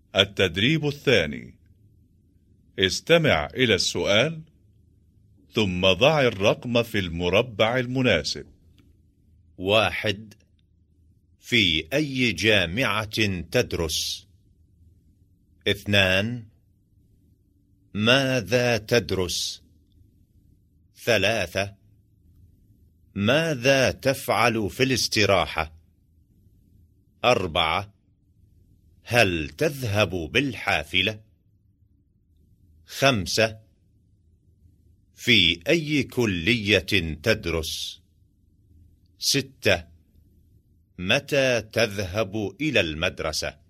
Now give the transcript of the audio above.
التدريب الثاني. استمع إلى السؤال ثم ضع الرقم في المربع المناسب. 1. في أي جامعة تدرس؟ 2. ماذا تدرس؟ 3. ماذا تفعل في الاستراحة؟ 4. هل تذهب بالحافلة؟ 5. في أي كلية تدرس؟ 6. متى تذهب إلى المدرسة؟